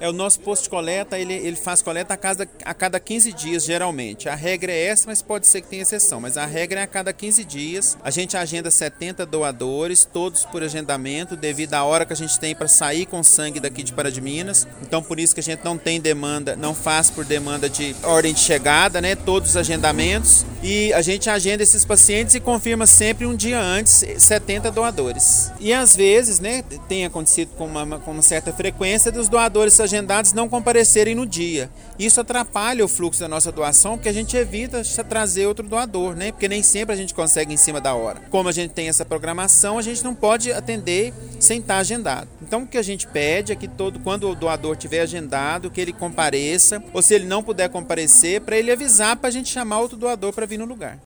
O nosso posto de coleta, ele faz coleta a cada 15 dias, geralmente. A regra é essa, mas pode ser que tenha exceção. Mas a regra é a cada 15 dias. A gente agenda 70 doadores, todos por agendamento, devido à hora que a gente tem para sair com sangue daqui de Pará de Minas. Então, por isso que a gente não tem demanda, não faz por demanda de ordem de chegada, né? Todos os agendamentos. E a gente agenda esses pacientes e confirma sempre um dia antes 70 doadores. E às vezes, né, tem acontecido com uma certa frequência dos doadores agendados não comparecerem no dia. Isso atrapalha o fluxo da nossa doação, porque a gente evita trazer outro doador, né? Porque nem sempre a gente consegue em cima da hora. Como a gente tem essa programação, a gente não pode atender sem estar agendado. Então o que a gente pede é que quando o doador tiver agendado, que ele compareça, ou se ele não puder comparecer, para ele avisar para a gente chamar outro doador para vir no lugar.